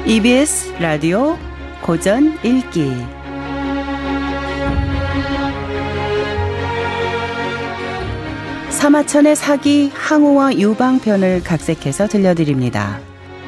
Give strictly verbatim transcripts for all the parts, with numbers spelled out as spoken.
이비에스 라디오 고전 읽기 사마천의 사기 항우와 유방편을 각색해서 들려드립니다.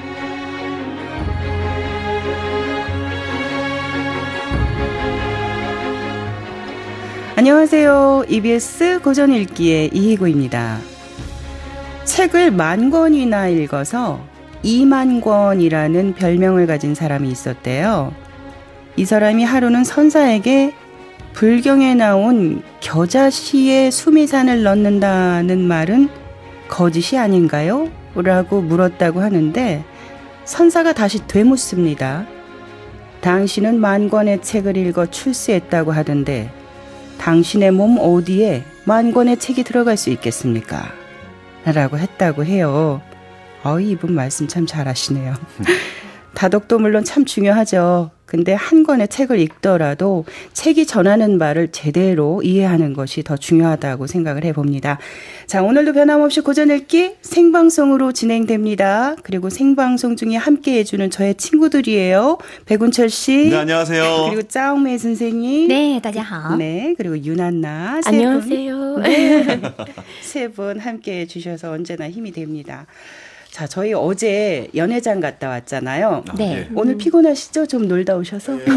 안녕하세요. 이비에스 고전 읽기의 이희구입니다. 책을 만 권이나 읽어서 이만 권이라는 별명을 가진 사람이 있었대요. 이 사람이 하루는 선사에게 불경에 나온 겨자씨에 수미산을 넣는다는 말은 거짓이 아닌가요? 라고 물었다고 하는데 선사가 다시 되묻습니다. 당신은 만 권의 책을 읽어 출세했다고 하던데 당신의 몸 어디에 만 권의 책이 들어갈 수 있겠습니까? 라고 했다고 해요. 어이, 이분 말씀 참 잘하시네요. 다독도 물론 참 중요하죠. 근데 한 권의 책을 읽더라도 책이 전하는 말을 제대로 이해하는 것이 더 중요하다고 생각을 해봅니다. 자, 오늘도 변함없이 고전 읽기 생방송으로 진행됩니다. 그리고 생방송 중에 함께 해주는 저의 친구들이에요. 백운철 씨. 네, 안녕하세요. 그리고 짜옹매 선생님. 네, 大家好. 네, 그리고 유난나. 안녕하세요. 네, 세 분 함께 해주셔서 언제나 힘이 됩니다. 자, 저희 어제 연회장 갔다 왔잖아요. 네. 네. 오늘 피곤하시죠? 좀 놀다 오셔서? 네.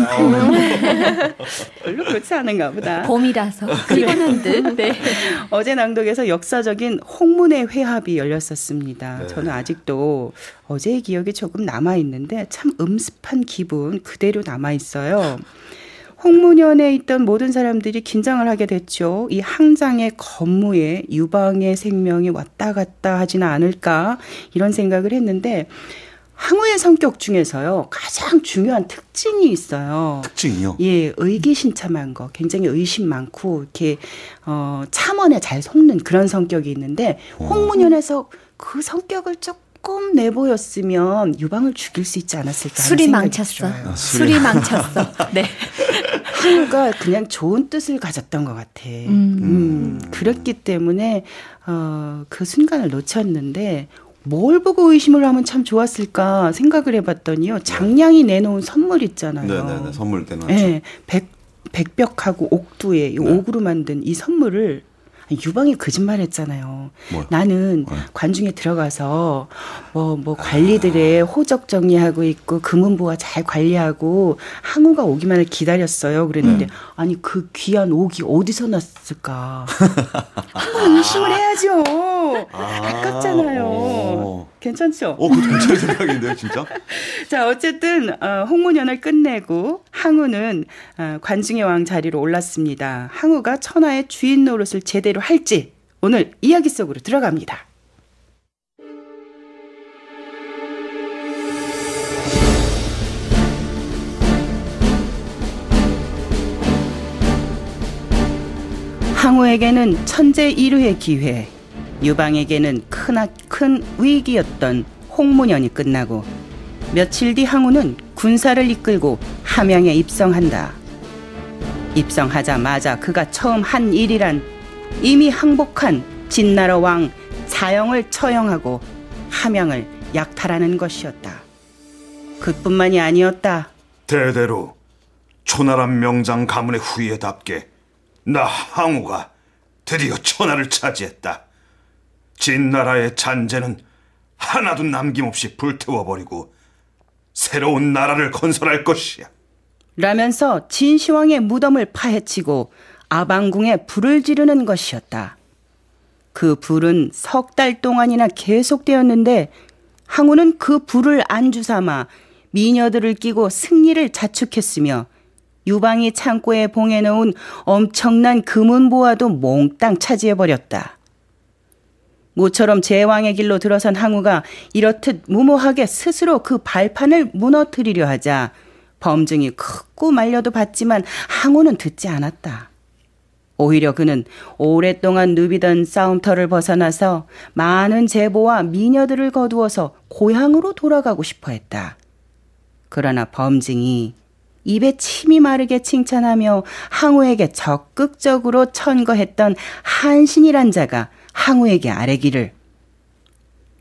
별로 그렇지 않은가 보다. 봄이라서 피곤한 듯. 네. 어제 낭독에서 역사적인 홍문의 회합이 열렸었습니다. 네. 저는 아직도 어제의 기억이 조금 남아있는데 참 음습한 기분 그대로 남아있어요. 홍문현에 있던 모든 사람들이 긴장을 하게 됐죠. 이 항장의 건무에 유방의 생명이 왔다 갔다 하지는 않을까 이런 생각을 했는데 항우의 성격 중에서요 가장 중요한 특징이 있어요. 특징이요? 예, 의기신참한 거, 굉장히 의심 많고 이렇게 어, 참언에 잘 속는 그런 성격이 있는데 홍문현에서 그 성격을 조금 조금 내보였으면 유방을 죽일 수 있지 않았을까 하는 술이 생각이 망쳤어. 들어요. 술이 망쳤어. 네. 항우가 그냥 좋은 뜻을 가졌던 것 같아. 음. 음, 그렇기 때문에 어, 그 순간을 놓쳤는데 뭘 보고 의심을 하면 참 좋았을까 생각을 해봤더니요. 장량이 내놓은 선물 있잖아요. 네네네. 선물 내놨죠. 네, 백, 백벽하고 옥두에 네. 옥으로 만든 이 선물을 유방이 거짓말했잖아요. 뭐, 나는 뭐. 관중에 들어가서 뭐, 뭐 관리들의 호적 정리하고 있고 금은보화 잘 관리하고 항우가 오기만을 기다렸어요. 그랬는데 음. 아니 그 귀한 옥이 어디서 났을까? 한번 의심을 해야죠. 아, 아깝잖아요. 오. 괜찮죠? 어, 그것도 괜찮은 생각인데요, 진짜? 자, 어쨌든 어, 홍문현을 끝내고 항우는 어, 관중의 왕 자리로 올랐습니다. 항우가 천하의 주인 노릇을 제대로 할지 오늘 이야기 속으로 들어갑니다. 항우에게는 천재 일후의 기회, 유방에게는 큰, 큰 위기였던 홍문현이 끝나고 며칠 뒤 항우는 군사를 이끌고 함양에 입성한다. 입성하자마자 그가 처음 한 일이란 이미 항복한 진나라 왕 자영을 처형하고 함양을 약탈하는 것이었다. 그뿐만이 아니었다. 대대로 초나란 명장 가문의 후예답게 나 항우가 드디어 천하를 차지했다. 진나라의 잔재는 하나도 남김없이 불태워버리고 새로운 나라를 건설할 것이야. 라면서 진시황의 무덤을 파헤치고 아방궁에 불을 지르는 것이었다. 그 불은 석 달 동안이나 계속되었는데 항우는 그 불을 안주삼아 미녀들을 끼고 승리를 자축했으며 유방이 창고에 봉해놓은 엄청난 금은보화도 몽땅 차지해버렸다. 모처럼 제왕의 길로 들어선 항우가 이렇듯 무모하게 스스로 그 발판을 무너뜨리려 하자 범증이 크고 말려도 봤지만 항우는 듣지 않았다. 오히려 그는 오랫동안 누비던 싸움터를 벗어나서 많은 제보와 미녀들을 거두어서 고향으로 돌아가고 싶어 했다. 그러나 범증이 입에 침이 마르게 칭찬하며 항우에게 적극적으로 천거했던 한신이란 자가 항우에게 아뢰기를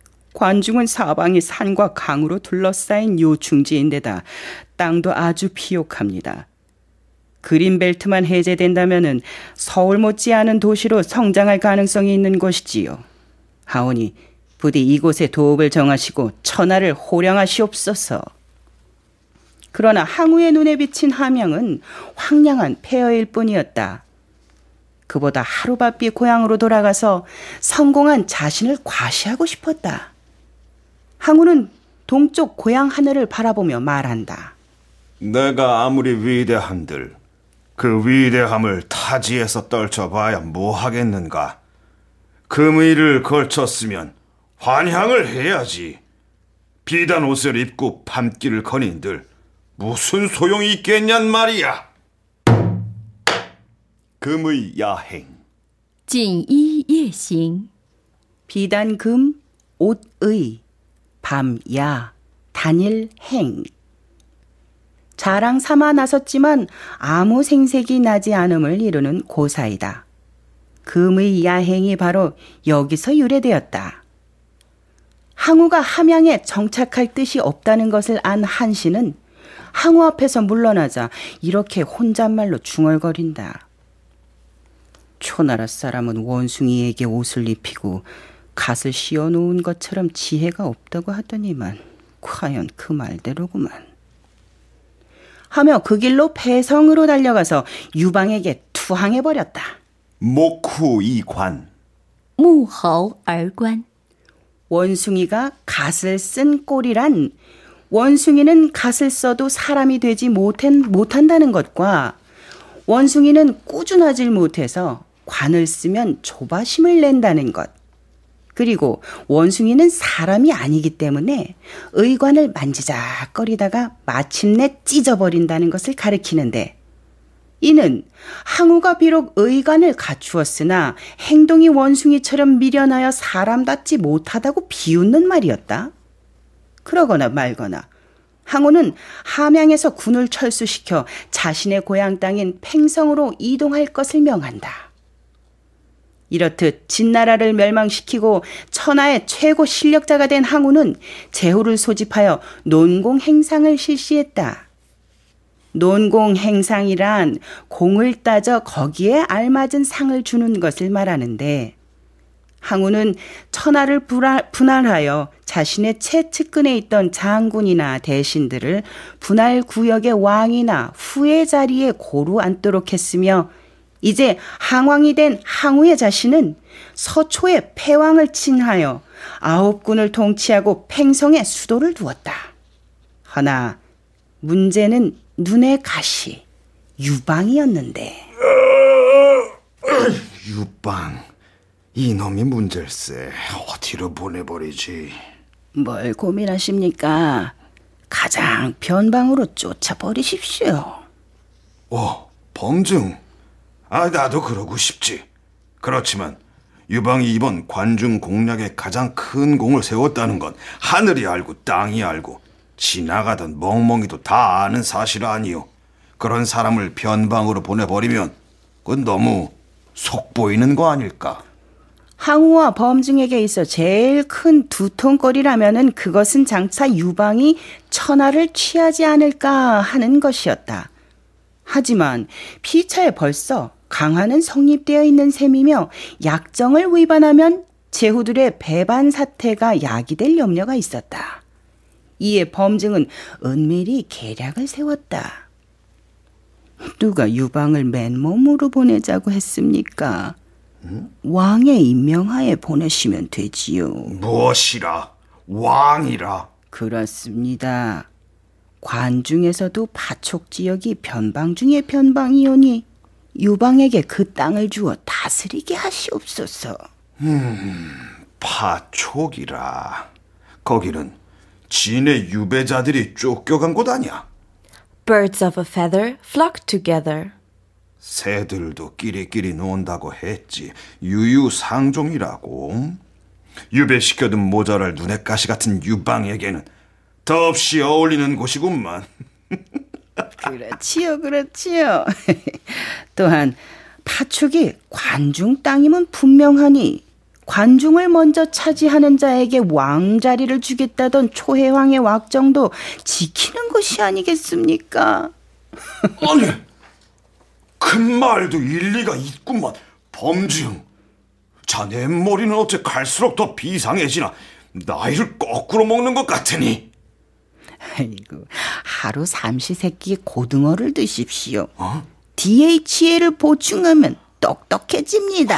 관중은 사방이 산과 강으로 둘러싸인 요충지인데다 땅도 아주 비옥합니다. 그린벨트만 해제된다면은 서울 못지않은 도시로 성장할 가능성이 있는 곳이지요. 하오니 부디 이곳에 도읍을 정하시고 천하를 호령하시옵소서. 그러나 항우의 눈에 비친 함양은 황량한 폐허일 뿐이었다. 그보다 하루바삐 고향으로 돌아가서 성공한 자신을 과시하고 싶었다. 항우는 동쪽 고향 하늘을 바라보며 말한다. 내가 아무리 위대한들 그 위대함을 타지에서 떨쳐봐야 뭐 하겠는가. 금의를 걸쳤으면 환향을 해야지. 비단 옷을 입고 밤길을 거닌들 무슨 소용이 있겠냔 말이야. 금의 야행. 锦衣夜行 비단금, 옷의, 밤야, 단일행. 자랑 삼아 나섰지만 아무 생색이 나지 않음을 이루는 고사이다. 금의 야행이 바로 여기서 유래되었다. 항우가 함양에 정착할 뜻이 없다는 것을 안 한씨는 항우 앞에서 물러나자 이렇게 혼잣말로 중얼거린다. 초나라 사람은 원숭이에게 옷을 입히고 갓을 씌워놓은 것처럼 지혜가 없다고 하더니만 과연 그 말대로구만. 하며 그 길로 패성으로 달려가서 유방에게 투항해버렸다. 목후 이관. 沐猴而观 원숭이가 갓을 쓴 꼴이란 원숭이는 갓을 써도 사람이 되지 못한, 못한다는 것과 원숭이는 꾸준하질 못해서 관을 쓰면 조바심을 낸다는 것, 그리고 원숭이는 사람이 아니기 때문에 의관을 만지작거리다가 마침내 찢어버린다는 것을 가리키는데, 이는 항우가 비록 의관을 갖추었으나 행동이 원숭이처럼 미련하여 사람답지 못하다고 비웃는 말이었다. 그러거나 말거나 항우는 함양에서 군을 철수시켜 자신의 고향 땅인 팽성으로 이동할 것을 명한다. 이렇듯 진나라를 멸망시키고 천하의 최고 실력자가 된 항우는 제후를 소집하여 논공 행상을 실시했다. 논공 행상이란 공을 따져 거기에 알맞은 상을 주는 것을 말하는데, 항우는 천하를 분할하여 자신의 최측근에 있던 장군이나 대신들을 분할 구역의 왕이나 후의 자리에 고루 앉도록 했으며, 이제 항왕이 된 항우의 자신은 서초에 패왕을 칭하여 아홉 군을 통치하고 팽성에 수도를 두었다. 허나 문제는 눈의 가시 유방이었는데. 유방, 이놈이 문제일세. 어디로 보내버리지? 뭘 고민하십니까? 가장 변방으로 쫓아버리십시오. 오, 범증. 아, 나도 그러고 싶지. 그렇지만 유방이 이번 관중 공략에 가장 큰 공을 세웠다는 건 하늘이 알고 땅이 알고 지나가던 멍멍이도 다 아는 사실 아니요. 그런 사람을 변방으로 보내버리면 그건 너무 속보이는 거 아닐까? 항우와 범증에게 있어 제일 큰 두통거리라면은 그것은 장차 유방이 천하를 취하지 않을까 하는 것이었다. 하지만 피차에 벌써 강화는 성립되어 있는 셈이며 약정을 위반하면 제후들의 배반 사태가 야기될 염려가 있었다. 이에 범증은 은밀히 계략을 세웠다. 누가 유방을 맨몸으로 보내자고 했습니까? 음? 왕의 임명하에 보내시면 되지요. 무엇이라? 왕이라? 그렇습니다. 관중에서도 파촉 지역이 변방 중의 변방이오니 유방에게 그 땅을 주어 다스리게 하시옵소서. 음, 파촉이라. 거기는 진의 유배자들이 쫓겨간 곳 아니야? Birds of a feather flock together. 새들도 끼리끼리 논다고 했지. 유유상종이라고. 유배시켜둔 모자랄 눈의 가시 같은 유방에게는 더없이 어울리는 곳이구만. 그렇지요, 그렇지요. 또한 파축이 관중 땅임은 분명하니 관중을 먼저 차지하는 자에게 왕자리를 주겠다던 초해왕의 왁정도 지키는 것이 아니겠습니까? 아니, 그 말도 일리가 있구만. 범증, 자네 머리는 어째 갈수록 더 비상해지나. 나이를 거꾸로 먹는 것 같으니. 아이고, 하루 삼시세끼 고등어를 드십시오. 어? 디에이치에이를 보충하면 똑똑해집니다.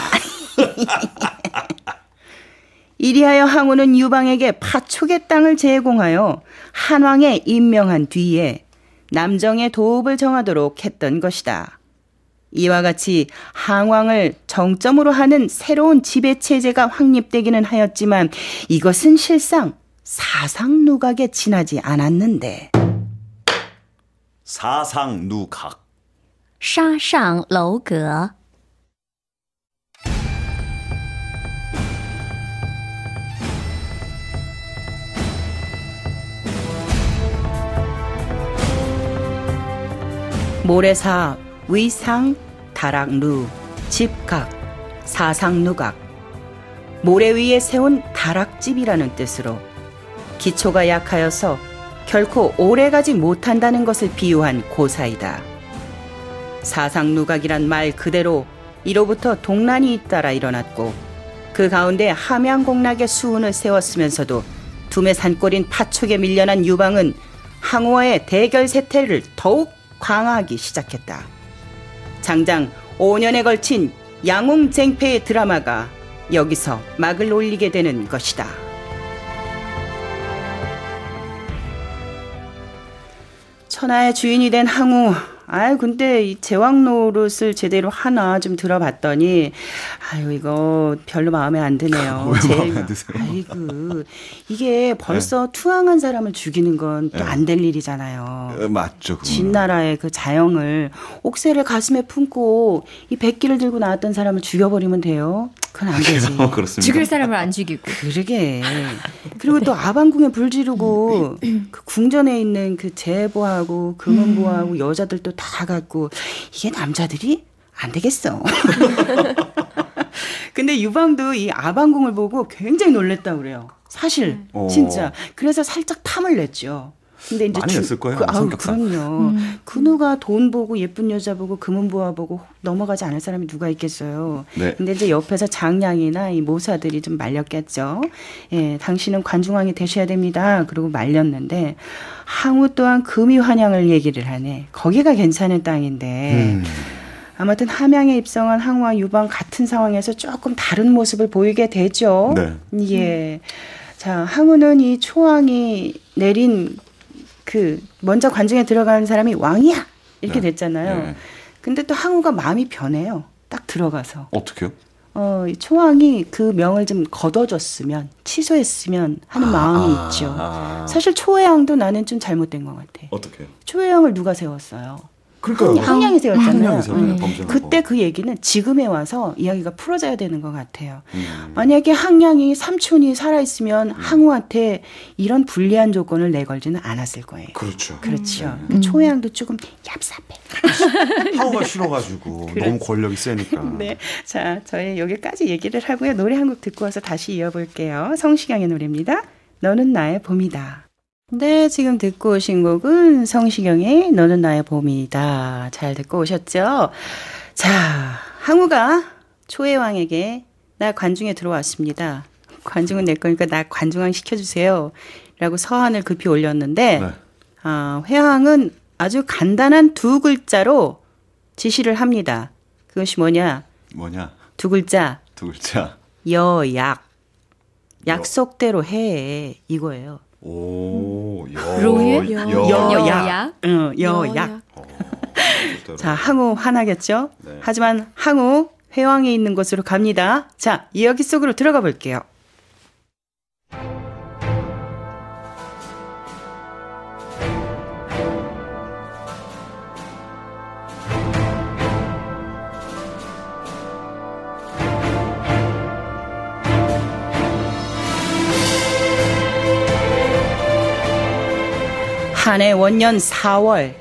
이리하여 항우는 유방에게 파촉의 땅을 제공하여 한왕에 임명한 뒤에 남정의 도읍을 정하도록 했던 것이다. 이와 같이 항왕을 정점으로 하는 새로운 지배체제가 확립되기는 하였지만 이것은 실상 사상누각에 지나지 않았는데. 사상누각. 沙上楼阁 모래사, 위상, 다락루, 집각, 사상누각. 모래 위에 세운 다락집이라는 뜻으로 기초가 약하여서 결코 오래가지 못한다는 것을 비유한 고사이다. 사상누각이란 말 그대로 이로부터 동란이 잇따라 일어났고 그 가운데 함양공락의 수운을 세웠으면서도 두메 산골인 파촉에 밀려난 유방은 항우와의 대결 세태를 더욱 강화하기 시작했다. 장장 오 년에 걸친 양웅쟁패의 드라마가 여기서 막을 올리게 되는 것이다. 천하의 주인이 된 항우. 아유, 근데 이 제왕 노릇을 제대로 하나 좀 들어봤더니, 아유, 이거 별로 마음에 안 드네요. 왜 제일 마음에 안 드세요? 아이고, 이게 벌써 네. 투항한 사람을 죽이는 건 또 안 될 네. 일이잖아요. 어, 맞죠. 그건. 진나라의 그 자영을 옥새를 가슴에 품고 이 백기를 들고 나왔던 사람을 죽여버리면 돼요. 그건 안 되지. 어, 그렇습니다. 죽일 사람을 안 죽이고. 그러게. 그리고 또 아방궁에 불 지르고 그 궁전에 있는 그 제보하고 금은보하고 여자들도 다 갖고 이게 남자들이 안 되겠어. 근데 유방도 이 아방궁을 보고 굉장히 놀랬다고 그래요. 사실 오. 진짜. 그래서 살짝 탐을 냈죠. 근데 이제 많이 주, 냈을 거예요. 그, 아우, 성격상. 그럼요. 음. 그 누가 돈 보고 예쁜 여자 보고 금은보화 보고 넘어가지 않을 사람이 누가 있겠어요. 네. 근데 이제 옆에서 장량이나 이 모사들이 좀 말렸겠죠. 예, 당신은 관중왕이 되셔야 됩니다. 그러고 말렸는데 항우 또한 금이 환영을 얘기를 하네. 거기가 괜찮은 땅인데. 음. 아무튼 함양에 입성한 항우와 유방 같은 상황에서 조금 다른 모습을 보이게 되죠. 네. 예. 자, 항우는 이 초왕이 내린 그 먼저 관중에 들어가는 사람이 왕이야 이렇게 네. 됐잖아요. 네. 근데 또 항우가 마음이 변해요. 딱 들어가서. 어떻게요? 어, 이 초왕이 그 명을 좀 거둬줬으면 취소했으면 하는 아, 마음이 아, 있죠. 아. 사실 초해왕도 나는 좀 잘못된 것 같아. 어떻게요? 초해왕을 누가 세웠어요? 그러니까요. 항량이 세웠잖아요. 항량이 세웠잖아요. 음. 범죄하고. 그때 그 얘기는 지금에 와서 이야기가 풀어져야 되는 것 같아요. 음. 만약에 항량이 삼촌이 살아있으면 음. 항우한테 이런 불리한 조건을 내걸지는 않았을 거예요. 그렇죠. 그렇죠. 음. 초해왕도 조금 얍삽해. 하우가 싫어가지고 너무 권력이 세니까. 네, 자 저희 여기까지 얘기를 하고요. 노래 한 곡 듣고 와서 다시 이어볼게요. 성시경의 노래입니다. 너는 나의 봄이다. 네, 지금 듣고 오신 곡은 성시경의 너는 나의 봄이다. 잘 듣고 오셨죠? 자, 항우가 초해왕에게 나 관중에 들어왔습니다. 관중은 내 거니까 나 관중왕 시켜주세요. 라고 서한을 급히 올렸는데 네. 아, 회왕은 아주 간단한 두 글자로 지시를 합니다. 그것이 뭐냐? 뭐냐? 두 글자. 두 글자. 여약. 약속대로 해. 이거예요. 오, 여, 로유? 여, 여약. 응, 여약. 어, 자, 항우 화나겠죠? 네. 하지만 항우 회왕에 있는 곳으로 갑니다. 자, 이야기 속으로 들어가 볼게요. 한해 원년 사월,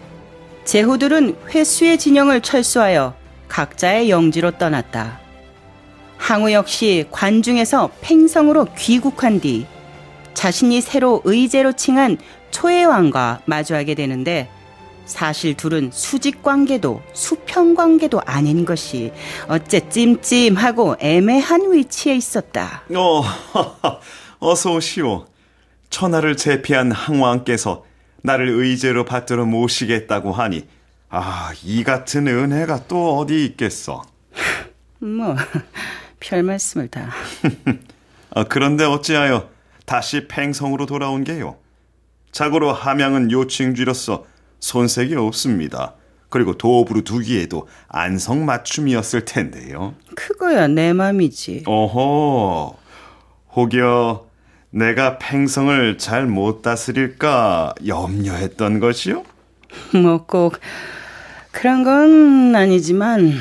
제후들은 회수의 진영을 철수하여 각자의 영지로 떠났다. 항우 역시 관중에서 팽성으로 귀국한 뒤 자신이 새로 의제로 칭한 초해왕과 마주하게 되는데 사실 둘은 수직관계도 수평관계도 아닌 것이 어째 찜찜하고 애매한 위치에 있었다. 어, 어서 오시오. 천하를 제패한 항왕께서 나를 의제로 받들어 모시겠다고 하니 아, 이 같은 은혜가 또 어디 있겠어. 뭐 별 말씀을 다. 아, 그런데 어찌하여 다시 팽성으로 돌아온 게요? 자고로 함양은 요칭쥐로서 손색이 없습니다. 그리고 도읍으로 두기에도 안성맞춤이었을 텐데요. 그거야 내 맘이지. 어허, 혹여 내가 팽성을 잘 못 다스릴까 염려했던 것이요? 뭐 꼭 그런 건 아니지만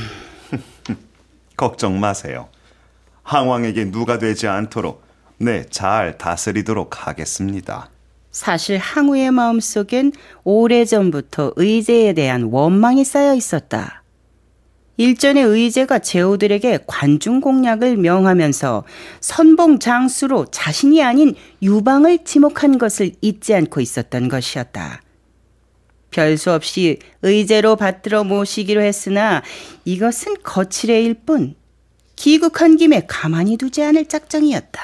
걱정 마세요. 항왕에게 누가 되지 않도록 네, 잘 다스리도록 하겠습니다. 사실 항우의 마음속엔 오래전부터 의제에 대한 원망이 쌓여 있었다. 일전에 의제가 제후들에게 관중 공략을 명하면서 선봉 장수로 자신이 아닌 유방을 지목한 것을 잊지 않고 있었던 것이었다. 별수 없이 의제로 받들어 모시기로 했으나 이것은 거칠애일 뿐 귀국한 김에 가만히 두지 않을 작정이었다.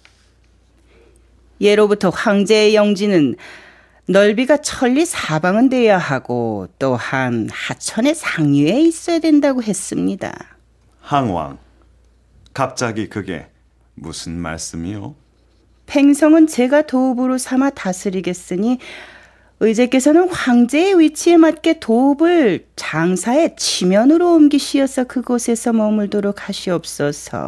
예로부터 황제의 영지는 넓이가 천리 사방은 돼야 하고 또한 하천의 상류에 있어야 된다고 했습니다. 항왕, 갑자기 그게 무슨 말씀이요? 팽성은 제가 도읍으로 삼아 다스리겠으니 의제께서는 황제의 위치에 맞게 도읍을 장사의 치면으로 옮기시어서 그곳에서 머물도록 하시옵소서.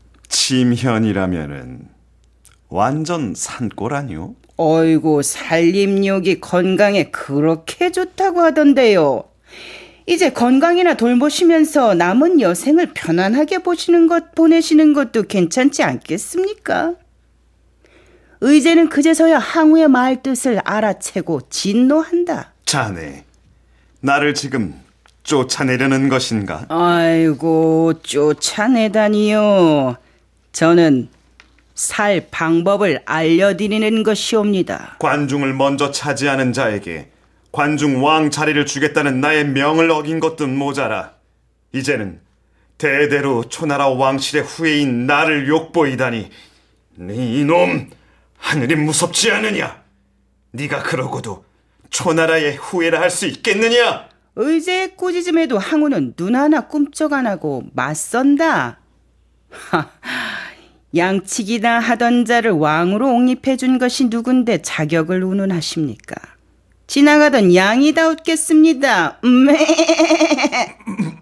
침현이라면은 완전 산골 아니요? 어이구 살림욕이 건강에 그렇게 좋다고 하던데요. 이제 건강이나 돌보시면서 남은 여생을 편안하게 보시는 것 보내시는 것도 괜찮지 않겠습니까? 의제는 그제서야 항우의 말뜻을 알아채고 진노한다. 자네, 나를 지금 쫓아내려는 것인가? 아이고 쫓아내다니요. 저는 살 방법을 알려드리는 것이옵니다. 관중을 먼저 차지하는 자에게 관중 왕 자리를 주겠다는 나의 명을 어긴 것도 모자라 이제는 대대로 초나라 왕실의 후예인 나를 욕보이다니. 이놈, 하늘이 무섭지 않느냐? 네가 그러고도 초나라의 후예라 할 수 있겠느냐? 의제의 꾸짖음에도 항우는 눈 하나 꿈쩍 안 하고 맞선다. 하, 양치기나 하던 자를 왕으로 옹립해준 것이 누군데 자격을 운운하십니까? 지나가던 양이다 웃겠습니다. 매.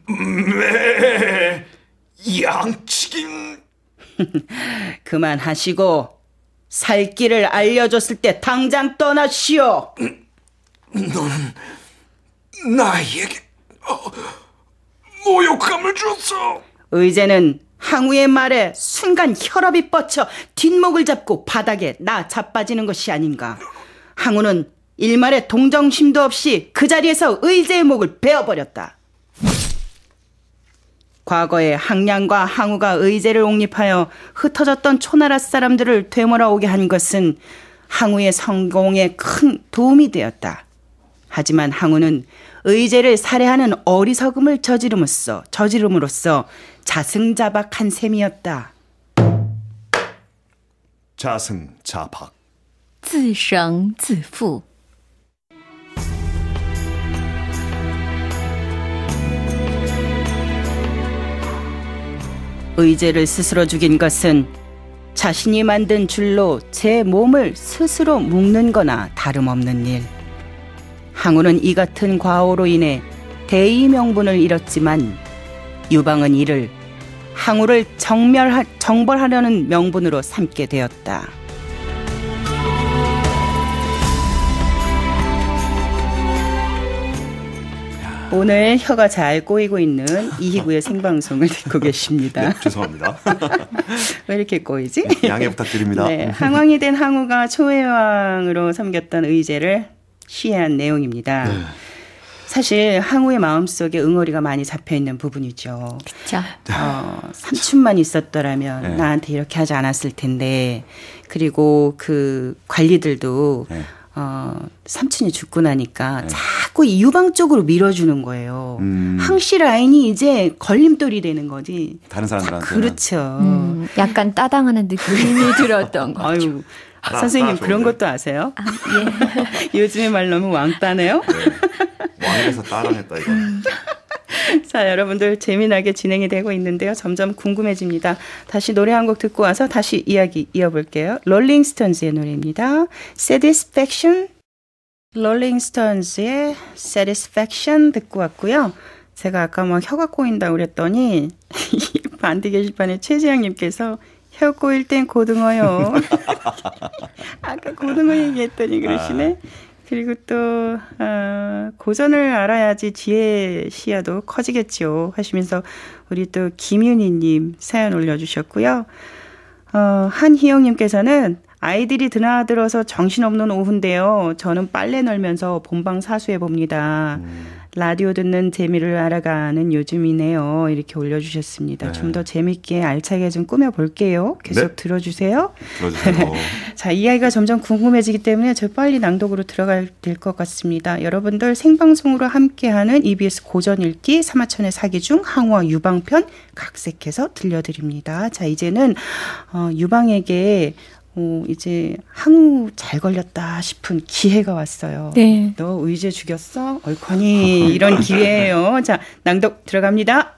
매. 양치긴. 그만하시고 살 길을 알려줬을 때 당장 떠나시오. 너는 나에게 어, 모욕감을 줬어. 의제는 항우의 말에 순간 혈압이 뻗쳐 뒷목을 잡고 바닥에 나 자빠지는 것이 아닌가. 항우는 일말의 동정심도 없이 그 자리에서 의제의 목을 베어버렸다. 과거에 항량과 항우가 의제를 옹립하여 흩어졌던 초나라 사람들을 되돌아오게 한 것은 항우의 성공에 큰 도움이 되었다. 하지만 항우는 의제를 살해하는 어리석음을 저지름으로써, 저지름으로써 자승자박한 셈이었다. 자승자박. 自生自负. 의제를 스스로 죽인 것은 자신이 만든 줄로 제 몸을 스스로 묶는 거나 다름없는 일. 항우는 이 같은 과오로 인해 대의 명분을 잃었지만 유방은 이를 항우를 정멸하, 정벌하려는 명분으로 삼게 되었다. 오늘 혀가 잘 꼬이고 있는 이희구의 생방송을 듣고 계십니다. 네, 죄송합니다. 왜 이렇게 꼬이지? 네, 양해 부탁드립니다. 네, 항왕이 된 항우가 초해왕으로 섬겼던 의제를 시해한 내용입니다. 네. 사실 항우의 마음속에 응어리가 많이 잡혀있는 부분이죠. 그렇죠. 어, 삼촌만 있었더라면 네. 나한테 이렇게 하지 않았을 텐데. 그리고 그 관리들도 네. 어, 삼촌이 죽고 나니까 네. 자꾸 이 유방 쪽으로 밀어주는 거예요. 음. 항씨 라인이 이제 걸림돌이 되는 거지. 다른 사람들한테. 그렇죠. 음, 약간 따당하는 느낌이 들었던 거죠. 아유, 선생님 따 그런 좋은데. 것도 아세요? 아, 예. 요즘에 말 너무 왕따네요. 네. 왕에서 따라했다 이거. 자, 여러분들 재미나게 진행이 되고 있는데요. 점점 궁금해집니다. 다시 노래 한 곡 듣고 와서 다시 이야기 이어볼게요. 롤링스톤즈의 노래입니다. Satisfaction. 롤링스톤즈의 Satisfaction 듣고 왔고요. 제가 아까 막 혀가 꼬인다고 그랬더니 반디 게시판에 최지영님께서 혀 꼬일 땐 고등어요. 아까 고등어 얘기했더니 그러시네. 그리고 또 어, 고전을 알아야지 지혜 시야도 커지겠죠 하시면서 우리 또 김윤희님 사연 올려주셨고요. 어, 한희영님께서는 아이들이 드나들어서 정신없는 오후인데요. 저는 빨래 널면서 본방 사수해봅니다. 음. 라디오 듣는 재미를 알아가는 요즘이네요. 이렇게 올려주셨습니다. 네. 좀 더 재밌게 알차게 좀 꾸며볼게요. 계속 네. 들어주세요. 들어주세요. 자, 이야기가 점점 궁금해지기 때문에 저 빨리 낭독으로 들어가야 될 것 같습니다. 여러분들 생방송으로 함께하는 이비에스 고전 읽기 사마천의 사기 중 항우와 유방편 각색해서 들려드립니다. 자, 이제는 어, 유방에게 어, 이제 항우 잘 걸렸다 싶은 기회가 왔어요. 네. 너 의제 죽였어? 얼커니 이런 기회예요. 자, 낭독 들어갑니다.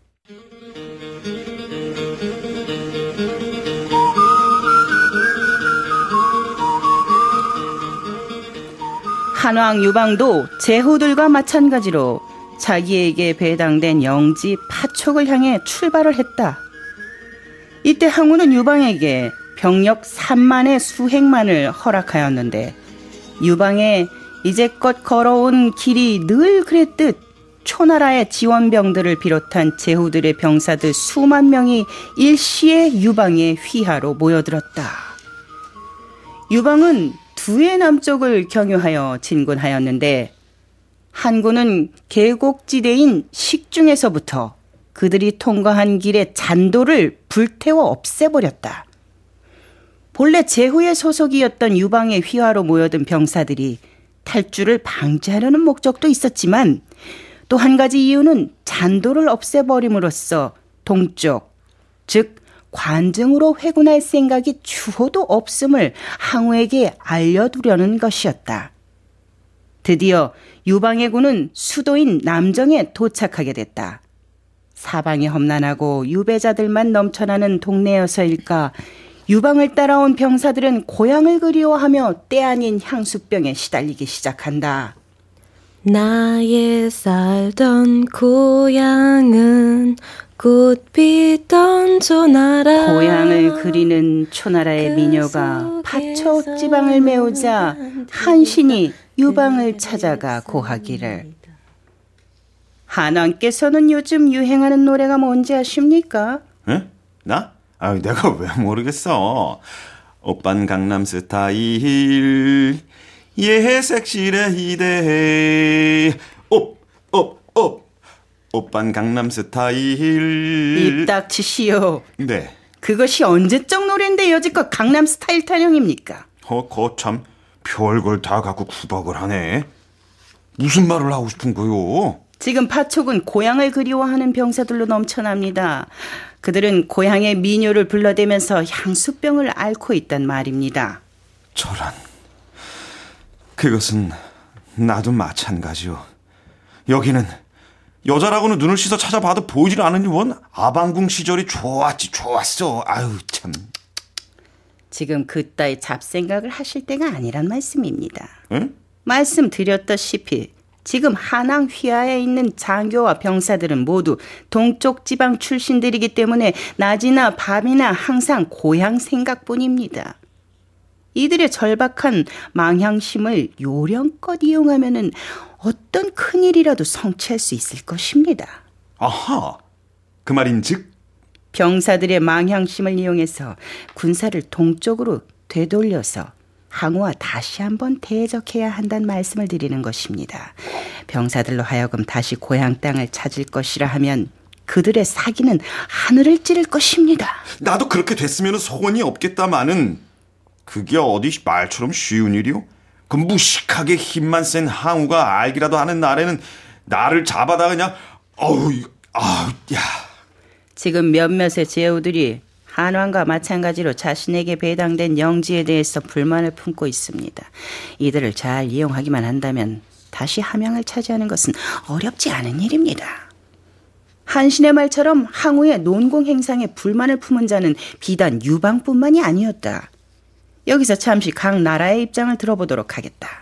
한왕 유방도 제후들과 마찬가지로 자기에게 배당된 영지 파촉을 향해 출발을 했다. 이때 항우는 유방에게 병력 삼만의 수행만을 허락하였는데 유방에 이제껏 걸어온 길이 늘 그랬듯 초나라의 지원병들을 비롯한 제후들의 병사들 수만 명이 일시에 유방의 휘하로 모여들었다. 유방은 두의 남쪽을 경유하여 진군하였는데 한군은 계곡지대인 식중에서부터 그들이 통과한 길의 잔도를 불태워 없애버렸다. 본래 제후의 소속이었던 유방의 휘하로 모여든 병사들이 탈주를 방지하려는 목적도 있었지만 또 한 가지 이유는 잔도를 없애버림으로써 동쪽, 즉 관증으로 회군할 생각이 추호도 없음을 항우에게 알려두려는 것이었다. 드디어 유방의 군은 수도인 남정에 도착하게 됐다. 사방이 험난하고 유배자들만 넘쳐나는 동네여서일까 유방을 따라온 병사들은 고향을 그리워하며 때 아닌 향수병에 시달리기 시작한다. 나의 살던 고향은 꽃 피던 초나라. 고향을 그리는 초나라의 미녀가 파촉 지방을 메우자 한신이 유방을 찾아가 고하기를. 한왕께서는 요즘 유행하는 노래가 뭔지 아십니까? 응? 나? 아유, 내가 왜 모르겠어. 오빤 강남 스타일 예 섹시레 이대 옵, 옵, 옵 오빤 강남 스타일. 입 닥치시오. 네. 그것이 언제적 노래인데 여지껏 강남 스타일 타령입니까? 어, 거참 별걸 다 갖고 구박을 하네. 무슨 말을 하고 싶은 거요? 지금 파촉은 고향을 그리워하는 병사들로 넘쳐납니다. 그들은 고향의 미녀를 불러대면서 향수병을 앓고 있단 말입니다. 저런. 그것은 나도 마찬가지요. 여기는 여자라고는 눈을 씻어 찾아봐도 보이질 않으니 원 아방궁 시절이 좋았지 좋았어. 아유 참. 지금 그따위 잡생각을 하실 때가 아니란 말씀입니다. 응? 말씀드렸다시피 지금 한왕 휘하에 있는 장교와 병사들은 모두 동쪽 지방 출신들이기 때문에 낮이나 밤이나 항상 고향 생각뿐입니다. 이들의 절박한 망향심을 요령껏 이용하면은 어떤 큰일이라도 성취할 수 있을 것입니다. 아하. 그 말인즉? 병사들의 망향심을 이용해서 군사를 동쪽으로 되돌려서 항우와 다시 한번 대적해야 한다는 말씀을 드리는 것입니다. 병사들로 하여금 다시 고향 땅을 찾을 것이라 하면 그들의 사기는 하늘을 찌를 것입니다. 나도 그렇게 됐으면 소원이 없겠다마는 그게 어디 말처럼 쉬운 일이오? 그 무식하게 힘만 센 항우가 알기라도 하는 날에는 나를 잡아다 그냥 어우 아우 야. 지금 몇몇의 제후들이 한왕과 마찬가지로 자신에게 배당된 영지에 대해서 불만을 품고 있습니다. 이들을 잘 이용하기만 한다면 다시 함양을 차지하는 것은 어렵지 않은 일입니다. 한신의 말처럼 항우의 논공 행상에 불만을 품은 자는 비단 유방뿐만이 아니었다. 여기서 잠시 각 나라의 입장을 들어보도록 하겠다.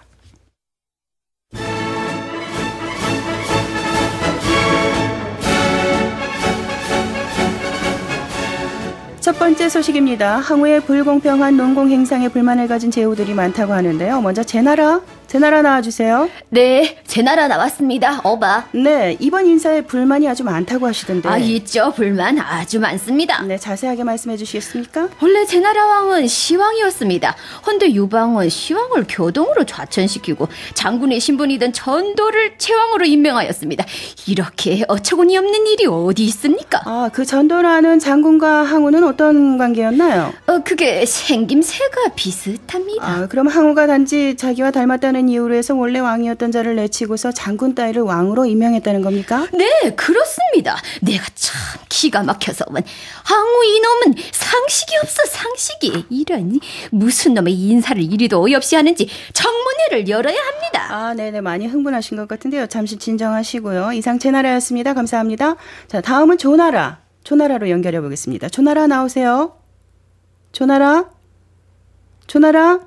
첫 번째 소식입니다. 항우의 불공평한 논공 행상에 불만을 가진 제후들이 많다고 하는데요. 먼저 제나라, 제나라 나와주세요. 네, 제나라 나왔습니다. 어바. 네, 이번 인사에 불만이 아주 많다고 하시던데. 아, 있죠. 불만 아주 많습니다. 네, 자세하게 말씀해 주시겠습니까? 원래 제나라 왕은 시왕이었습니다. 헌데 유방은 시왕을 교동으로 좌천시키고 장군의 신분이던 전도를 최왕으로 임명하였습니다. 이렇게 어처구니 없는 일이 어디 있습니까? 아, 그 전도라는 장군과 항우는 어떤 관계였나요? 어, 그게 생김새가 비슷합니다. 아, 그럼 항우가 단지 자기와 닮았다는 이유로 해서 원래 왕이었던 자를 내치고서 장군 따위를 왕으로 임명했다는 겁니까? 네, 그렇습니다. 내가 참 기가 막혀서 원. 항우 이놈은 상식이 없어, 상식이. 이런 무슨 놈의 인사를 이리도 어이없이 하는지 청문회를 열어야 합니다. 아, 네네, 많이 흥분하신 것 같은데요. 잠시 진정하시고요. 이상 제나라였습니다. 감사합니다. 자, 다음은 조나라. 조나라로 연결해 보겠습니다. 조나라 나오세요. 조나라? 조나라?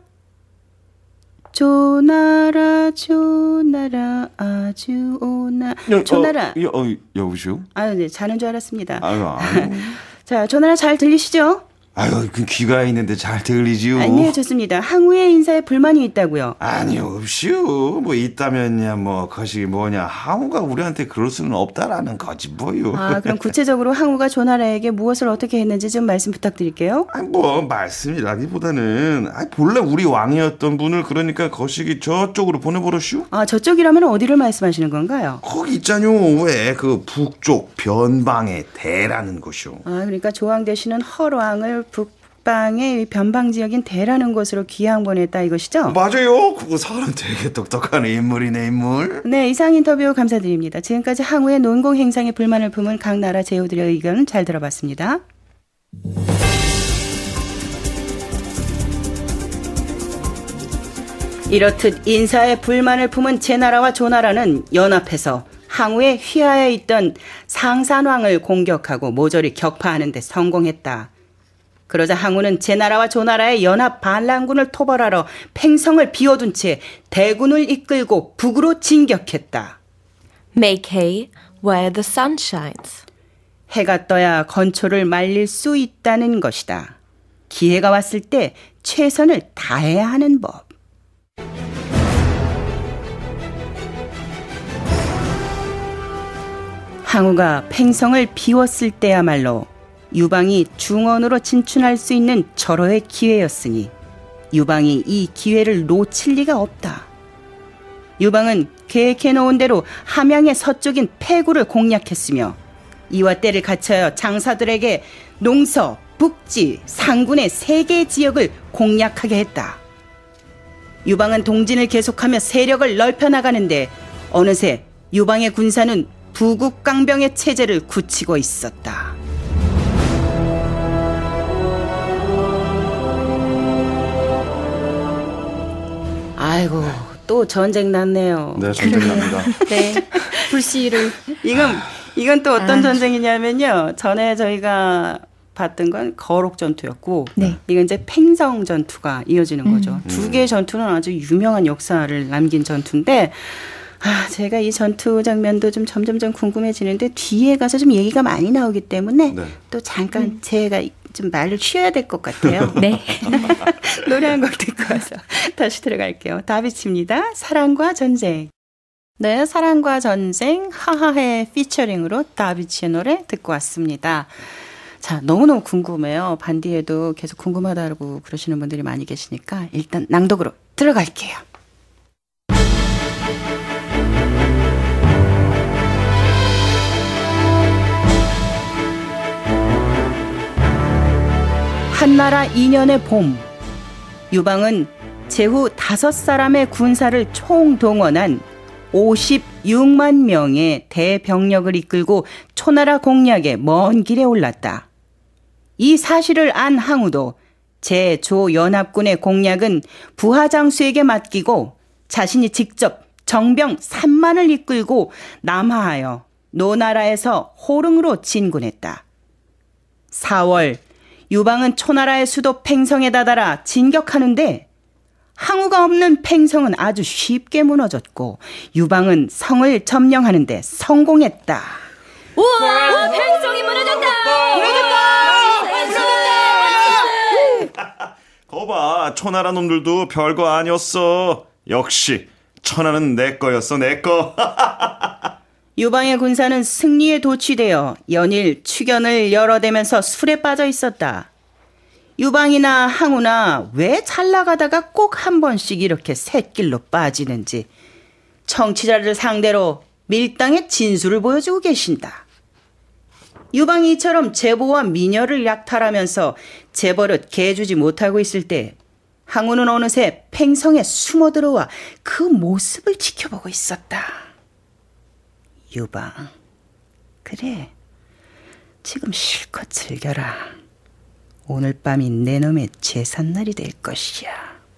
조나라 조나라 아주 오나. 조나라. 여, 어, 여보세요? 아유, 네, 자는 줄 알았습니다. 아유, 아유. 자, 조나라 잘 들리시죠? 아유, 그 귀가 있는데 잘 들리지요? 아, 네, 좋습니다. 항우의 인사에 불만이 있다고요? 아니요, 없이요. 뭐 있다면야 뭐 그것이 뭐냐. 항우가 우리한테 그럴 수는 없다라는 거지 뭐요. 아, 그럼 구체적으로 항우가 조나라에게 무엇을 어떻게 했는지 좀 말씀 부탁드릴게요. 아니 뭐 말씀이라기보다는 아니, 본래 우리 왕이었던 분을 그러니까 거시기 저쪽으로 보내버렸슈. 아, 저쪽이라면 어디를 말씀하시는 건가요? 거기 있잖요. 왜 그 북쪽 변방의 대라는 곳이요. 아, 그러니까 조왕 되시는 헐왕을 북방의 변방 지역인 대라는 곳으로 귀양 보냈다 이것이죠? 맞아요. 그 사람 되게 똑똑한 인물이네, 인물. 네, 이상 인터뷰 감사드립니다. 지금까지 항우의 논공 행상에 불만을 품은 각 나라 제후들의 의견 잘 들어봤습니다. 이렇듯 인사에 불만을 품은 제나라와 조나라는 연합해서 항우의 휘하에 있던 상산왕을 공격하고 모조리 격파하는 데 성공했다. 그러자 항우는 제나라와 조나라의 연합 반란군을 토벌하러 팽성을 비워둔 채 대군을 이끌고 북으로 진격했다. Make hay where the sun shines. 해가 떠야 건초를 말릴 수 있다는 것이다. 기회가 왔을 때 최선을 다해야 하는 법. 항우가 팽성을 비웠을 때야말로 유방이 중원으로 진출할 수 있는 절호의 기회였으니 유방이 이 기회를 놓칠 리가 없다. 유방은 계획해놓은 대로 함양의 서쪽인 패구를 공략했으며 이와 때를 갖춰 장사들에게 농서, 북지, 상군의 세 개의 지역을 공략하게 했다. 유방은 동진을 계속하며 세력을 넓혀나가는데 어느새 유방의 군사는 부국강병의 체제를 굳히고 있었다. 아이고, 또 전쟁 났네요. 네, 전쟁 납니다. 네, 불씨를. 이건 이건 또 어떤 아. 전쟁이냐면요. 전에 저희가 봤던 건 거록 전투였고, 네. 이건 이제 팽성 전투가 이어지는 음. 거죠. 두 개의 전투는 아주 유명한 역사를 남긴 전투인데, 아, 제가 이 전투 장면도 좀 점점점 궁금해지는데 뒤에 가서 좀 얘기가 많이 나오기 때문에 네. 또 잠깐 제가 좀 말을 쉬어야 될 것 같아요. 네. 노래 한 곡 듣고 와서 다시 들어갈게요. 다비치입니다. 사랑과 전쟁. 네, 사랑과 전쟁 하하의 피처링으로 다비치의 노래 듣고 왔습니다. 자, 너무너무 궁금해요. 반디에도 계속 궁금하다고 그러시는 분들이 많이 계시니까 일단 낭독으로 들어갈게요. 한나라 이 년의 봄, 유방은 제후 다섯 사람의 군사를 총동원한 오십육만 명의 대병력을 이끌고 초나라 공략에 먼 길에 올랐다. 이 사실을 안 항우도 제조 연합군의 공략은 부하장수에게 맡기고 자신이 직접 정병 삼만을 이끌고 남하하여 노나라에서 호릉으로 진군했다. 사월, 유방은 초나라의 수도 팽성에 다다라 진격하는데 항우가 없는 팽성은 아주 쉽게 무너졌고 유방은 성을 점령하는데 성공했다. 우와, 팽성이 무너졌다. 무너졌다. 거봐, 초나라 놈들도 별거 아니었어. 역시 천하는 내 거였어, 내 거. 유방의 군사는 승리에 도취되어 연일 추견을 열어대면서 술에 빠져 있었다. 유방이나 항우나 왜 잘 나가다가 꼭 한 번씩 이렇게 샛길로 빠지는지 청취자를 상대로 밀당의 진술을 보여주고 계신다. 유방이 이처럼 제보와 미녀를 약탈하면서 재벌을 개주지 못하고 있을 때 항우는 어느새 팽성에 숨어들어와 그 모습을 지켜보고 있었다. 유방, 그래, 지금 실컷 즐겨라. 오늘 밤이 내 놈의 제삿날이 될 것이야.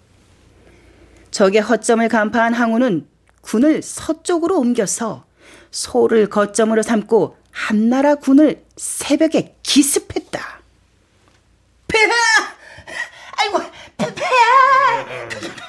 적의 허점을 간파한 항우는 군을 서쪽으로 옮겨서 소를 거점으로 삼고 한나라 군을 새벽에 기습했다. 폐하! 아이고, 폐하!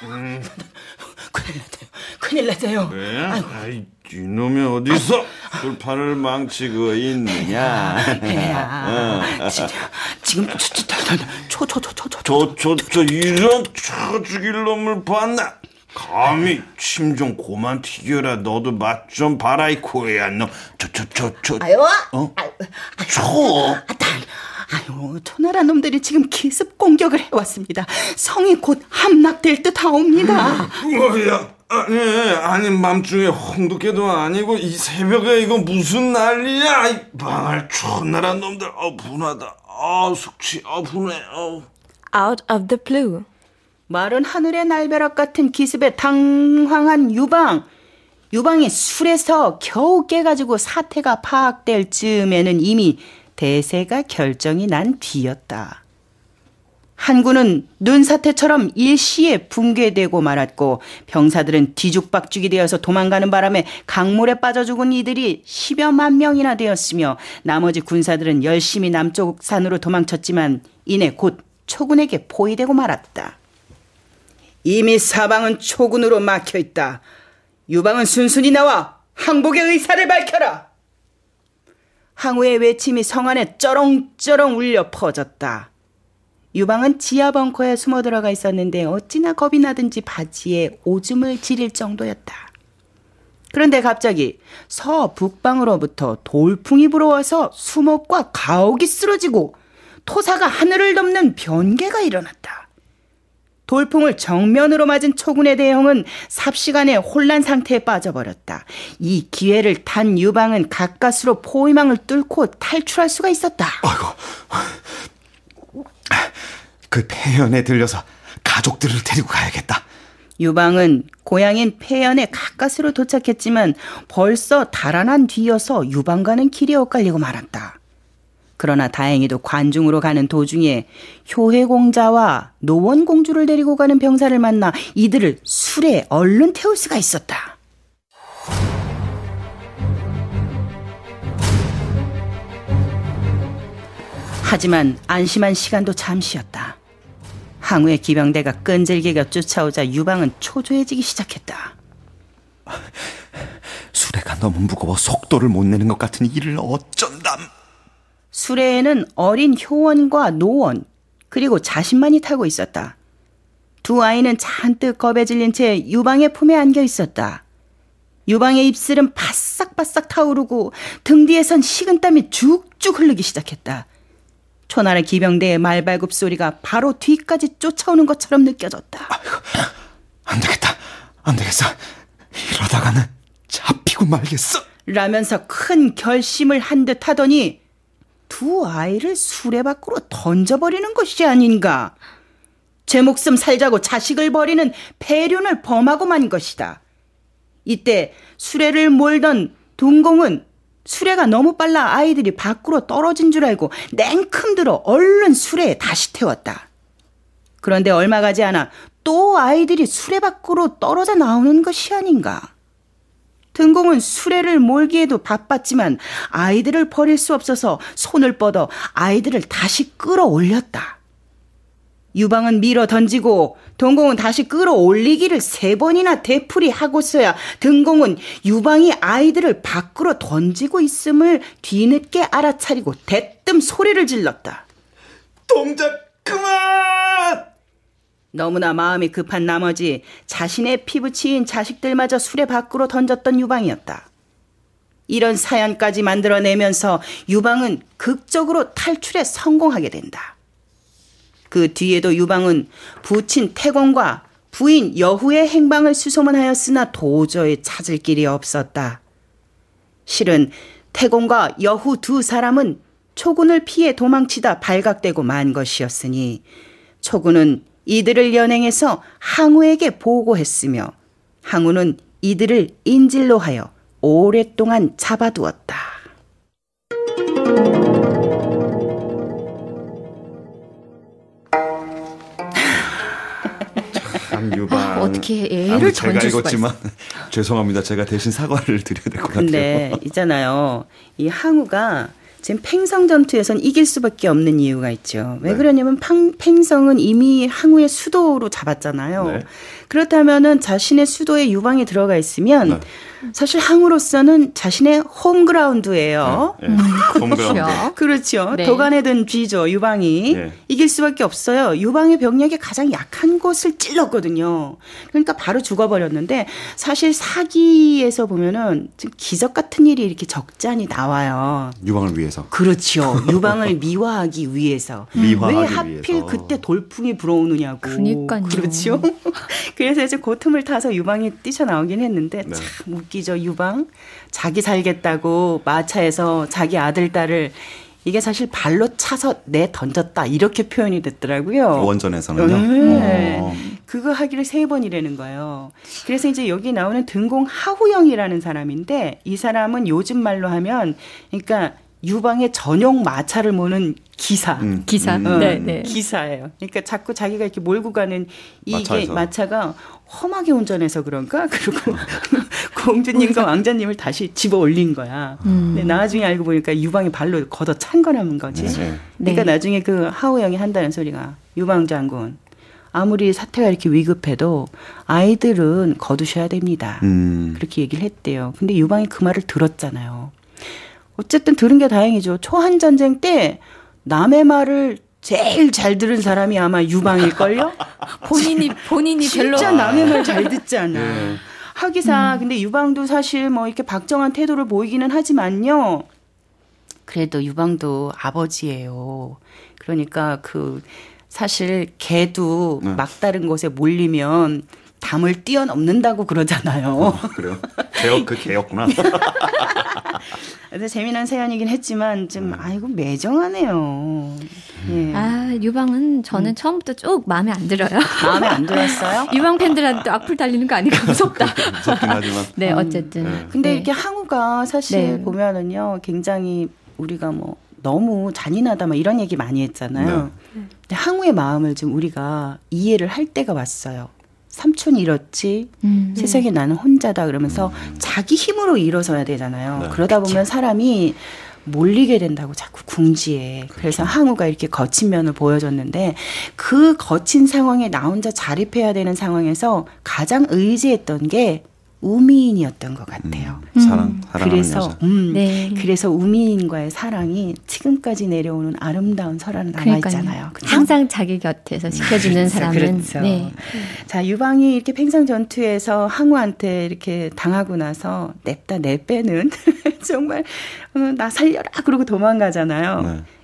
큰일 났어요. 큰일 났어요. 왜? 아이, 이놈이 어디서 불판을 망치고 있느냐? 폐하. 지금 초초초초초 저저저 이런 쳐 죽일 놈을 봤나? 감히 침 좀 고만 튀겨라. 너도 맛 좀 봐라 이 코야 너. 저저저저 아유, 어? 아유, 쳐. 아유, 초나라 놈들이 지금 기습 공격을 해왔습니다. 성이 곧 함락될 듯 하옵니다. 뭐야? 아니, 아니 맘중에 홍두깨도 아니고 이 새벽에 이거 무슨 난리야? 이 망할 초나라 놈들. 어 분하다. 아 숙취. 아 분해. 어. Out of the blue. 마른 하늘의 날벼락 같은 기습에 당황한 유방. 유방이 술에서 겨우 깨가지고 사태가 파악될 즈음에는 이미 대세가 결정이 난 뒤였다. 한군은 눈사태처럼 일시에 붕괴되고 말았고 병사들은 뒤죽박죽이 되어서 도망가는 바람에 강물에 빠져 죽은 이들이 십여만 명이나 되었으며 나머지 군사들은 열심히 남쪽 산으로 도망쳤지만 이내 곧 초군에게 포위되고 말았다. 이미 사방은 초군으로 막혀있다. 유방은 순순히 나와 항복의 의사를 밝혀라. 항우의 외침이 성 안에 쩌렁쩌렁 울려 퍼졌다. 유방은 지하 벙커에 숨어 들어가 있었는데 어찌나 겁이 나든지 바지에 오줌을 지릴 정도였다. 그런데 갑자기 서북방으로부터 돌풍이 불어와서 수목과 가옥이 쓰러지고 토사가 하늘을 덮는 변개가 일어났다. 돌풍을 정면으로 맞은 초군의 대형은 삽시간에 혼란 상태에 빠져버렸다. 이 기회를 탄 유방은 가까스로 포위망을 뚫고 탈출할 수가 있었다. 아이고, 그 폐연에 들려서 가족들을 데리고 가야겠다. 유방은 고향인 폐연에 가까스로 도착했지만 벌써 달아난 뒤여서 유방가는 길이 엇갈리고 말았다. 그러나 다행히도 관중으로 가는 도중에 효해공자와 노원공주를 데리고 가는 병사를 만나 이들을 술에 얼른 태울 수가 있었다. 하지만 안심한 시간도 잠시였다. 항우의 기병대가 끈질기게 쫓아오자 유방은 초조해지기 시작했다. 수레가 너무 무거워 속도를 못 내는 것 같으니 이를 어쩐담. 수레에는 어린 효원과 노원 그리고 자신만이 타고 있었다. 두 아이는 잔뜩 겁에 질린 채 유방의 품에 안겨 있었다. 유방의 입술은 바싹바싹 타오르고 등 뒤에선 식은땀이 쭉쭉 흐르기 시작했다. 초나라 기병대의 말발굽 소리가 바로 뒤까지 쫓아오는 것처럼 느껴졌다. 아이고, 안 되겠다. 안 되겠어. 이러다가는 잡히고 말겠어. 라면서 큰 결심을 한 듯 하더니 두 아이를 수레 밖으로 던져버리는 것이 아닌가. 제 목숨 살자고 자식을 버리는 폐륜을 범하고 만 것이다. 이때 수레를 몰던 동공은 수레가 너무 빨라 아이들이 밖으로 떨어진 줄 알고 냉큼 들어 얼른 수레에 다시 태웠다. 그런데 얼마 가지 않아 또 아이들이 수레 밖으로 떨어져 나오는 것이 아닌가. 등공은 수레를 몰기에도 바빴지만 아이들을 버릴 수 없어서 손을 뻗어 아이들을 다시 끌어올렸다. 유방은 밀어 던지고 동공은 다시 끌어올리기를 세 번이나 되풀이 하고서야 등공은 유방이 아이들을 밖으로 던지고 있음을 뒤늦게 알아차리고 대뜸 소리를 질렀다. 동작 그만! 너무나 마음이 급한 나머지 자신의 피부치인 자식들마저 수레 밖으로 던졌던 유방이었다. 이런 사연까지 만들어내면서 유방은 극적으로 탈출에 성공하게 된다. 그 뒤에도 유방은 부친 태공과 부인 여후의 행방을 수소문하였으나 도저히 찾을 길이 없었다. 실은 태공과 여후 두 사람은 초군을 피해 도망치다 발각되고 만 것이었으니 초군은 이들을 연행해서 항우에게 보고했으며 항우는 이들을 인질로 하여 오랫동안 잡아두었다. 참 유방. 어떻게 애를 아무리 제가 던질 수가 읽었지만 죄송합니다. 제가 대신 사과를 드려야 될 것 같아요. 근데 있잖아요. 이 항우가 지금 팽성 전투에선 이길 수밖에 없는 이유가 있죠. 왜 네. 그러냐면 팡, 팽성은 이미 항우의 수도로 잡았잖아요. 네. 그렇다면은 자신의 수도에 유방이 들어가 있으면 네. 사실 항우로서는 자신의 홈그라운드예요. 네. 네. 홈그라운드. 그렇죠. 네. 도간에 든 쥐죠. 유방이. 네. 이길 수밖에 없어요. 유방의 병력이 가장 약한 곳을 찔렀거든요. 그러니까 바로 죽어버렸는데 사실 사기에서 보면은 좀 기적 같은 일이 이렇게 적잖이 나와요. 유방을 위해서. 그렇죠. 유방을 미화하기 위해서. 미화하기 왜 하필 위해서. 그때 돌풍이 불어오느냐고. 그러니까요. 그렇죠. 그래서 이제 그 틈을 타서 유방이 뛰쳐나오긴 했는데 네. 참 웃기죠. 유방. 자기 살겠다고 마차에서 자기 아들, 딸을 이게 사실 발로 차서 내 던졌다 이렇게 표현이 됐더라고요. 원전에서는요. 네. 어. 그거 하기를 세 번이라는 거예요. 그래서 이제 여기 나오는 등공 하후영이라는 사람인데 이 사람은 요즘 말로 하면 그러니까 유방의 전용 마차를 모는 기사. 음. 기사. 음. 어, 네, 네. 기사예요. 그러니까 자꾸 자기가 이렇게 몰고 가는 이게 마차에서. 마차가 험하게 운전해서 그런가? 그리고 공주님과 왕자님을 다시 집어 올린 거야. 음. 근데 나중에 알고 보니까 유방이 발로 걷어 찬 거라는 거지. 네. 그러니까 네. 나중에 그 하우영이 한다는 소리가 유방 장군 아무리 사태가 이렇게 위급해도 아이들은 거두셔야 됩니다. 음. 그렇게 얘기를 했대요. 근데 유방이 그 말을 들었잖아요. 어쨌든 들은 게 다행이죠. 초한 전쟁 때 남의 말을 제일 잘 들은 사람이 아마 유방일걸요? 본인이 본인이 별로 진짜 남의 말 잘 듣잖아. 네. 하기사 근데 유방도 사실 뭐 이렇게 박정한 태도를 보이기는 하지만요. 그래도 유방도 아버지예요. 그러니까 그 사실 개도 네. 막다른 곳에 몰리면 담을 뛰어넘는다고 그러잖아요. 그래요? 개혁 그 개였구나. 그래서 재미난 사연이긴 했지만 좀 아이고 매정하네요. 예. 아, 유방은 저는 처음부터 쭉 마음에 안 들어요. 마음에 안 들었어요? 유방 팬들한테 악플 달리는 거 아닌가 무섭다. 무섭긴 하지만. 네, 어쨌든. 네. 근데 네. 이렇게 항우가 사실 네. 보면은요, 굉장히 우리가 뭐 너무 잔인하다 막 이런 얘기 많이 했잖아요. 네. 근데 항우의 마음을 좀 우리가 이해를 할 때가 왔어요. 삼촌이 잃었지, 음. 세상에 나는 혼자다 그러면서 자기 힘으로 일어서야 되잖아요. 네. 그러다 보면 사람이 몰리게 된다고 자꾸 궁지에. 그래서 항우가 이렇게 거친 면을 보여줬는데 그 거친 상황에 나 혼자 자립해야 되는 상황에서 가장 의지했던 게 우미인이었던 것 같아요. 음, 사랑, 사랑하는 그래서 여자. 음, 네. 그래서 우미인과의 사랑이 지금까지 내려오는 아름다운 설화는 남아 있잖아요. 그렇죠? 항상 자기 곁에서 지켜주는 그렇죠, 사람은 그렇죠. 네. 자, 유방이 이렇게 팽상 전투에서 항우한테 이렇게 당하고 나서 냅다 내빼는 정말 어, 나 살려라 그러고 도망가잖아요. 네.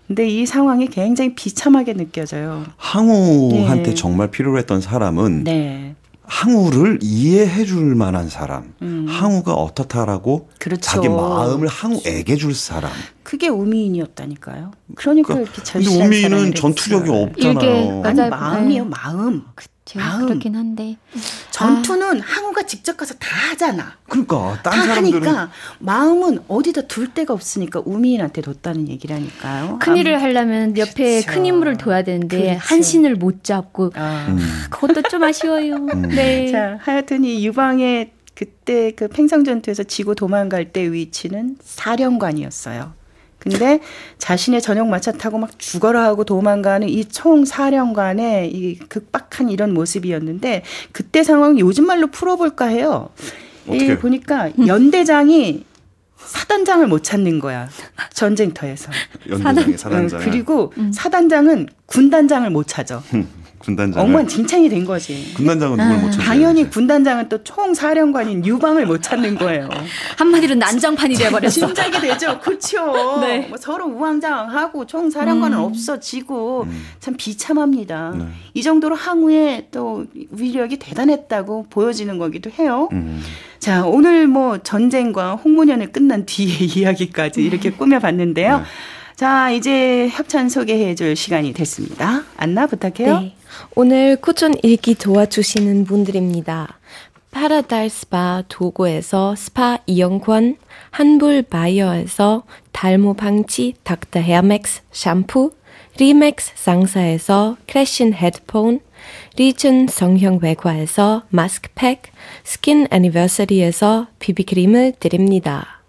근데 이 상황이 굉장히 비참하게 느껴져요. 항우한테 네. 정말 필요로 했던 사람은 네. 항우를 이해해 줄 만한 사람. 음. 항우가 어떻다라고 그렇죠. 자기 마음을 항우에게 줄 사람. 그게 우미인이었다니까요. 그러니까 그러니까 이렇게 근데 절실한 우미는 사랑을 전투력이 했어요. 없잖아요. 일개, 아니 맞아요. 마음이요, 네. 마음. 그쵸, 마음. 그렇긴 한데. 전투는 항우가 직접 가서 다 하잖아. 그러니까 딴 다 사람들은 하니까 마음은 어디다 둘 데가 없으니까 우미인한테 뒀다는 얘기라니까요. 큰일을 하려면 옆에 그쵸. 큰 인물을 둬야 되는데 그렇죠. 한신을 못 잡고 아. 음. 그것도 좀 아쉬워요. 네. 자, 하여튼 이 유방의 그때 그 팽성전투에서 지고 도망갈 때 위치는 사령관이었어요. 근데 자신의 전용 마차 타고 막 죽어라 하고 도망가는 이 총사령관의 이 극박한 이런 모습이었는데 그때 상황 요즘 말로 풀어볼까 해요. 이 보니까 연대장이 사단장을 못 찾는 거야. 전쟁터에서. 연대장의 사단장. 어, 그리고 음. 사단장은 군단장을 못 찾아. 군단장. 엉망진창이 된 거지. 군단장은 누굴 못 찾아요? 당연히 군단장은 또 총사령관인 유방을 못 찾는 거예요. 한마디로 난장판이 돼버렸어. 짐작이 되죠. 그렇죠. 네. 뭐 서로 우왕좌왕하고 총사령관은 음. 없어지고 음. 참 비참합니다. 네. 이 정도로 항우의 또 위력이 대단했다고 보여지는 거기도 해요. 음. 자, 오늘 뭐 전쟁과 홍문연이 끝난 뒤의 이야기까지 이렇게 꾸며봤는데요. 네. 자, 이제 협찬 소개해 줄 시간이 됐습니다. 안나 부탁해요. 네. 오늘 고전 읽기 도와주시는 분들입니다. 파라다이스 바 도구에서 스파 이용권, 한불 바이어에서 달모 방지 닥터 헤어맥스 샴푸, 리맥스 상사에서 클래신 헤드폰, 리전 성형 외과에서 마스크팩, 스킨 애니버서리에서 비비크림을 드립니다.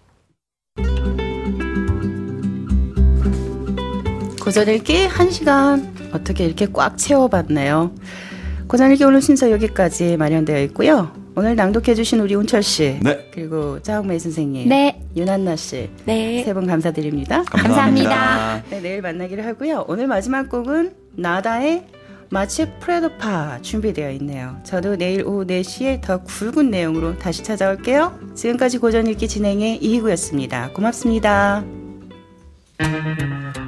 고전 읽기 한 시간 어떻게 이렇게 꽉 채워봤네요. 고전 읽기 오늘 순서 여기까지 마련되어 있고요. 오늘 낭독해 주신 우리 운철 씨, 네. 그리고 짜옥메이 선생님, 네. 윤한나 씨, 네. 세 분 감사드립니다. 감사합니다. 네, 내일 만나기로 하고요. 오늘 마지막 곡은 나다의 마치 프레도파 준비되어 있네요. 저도 내일 오후 네 시에 더 굵은 내용으로 다시 찾아올게요. 지금까지 고전 읽기 진행의 이희구였습니다. 고맙습니다.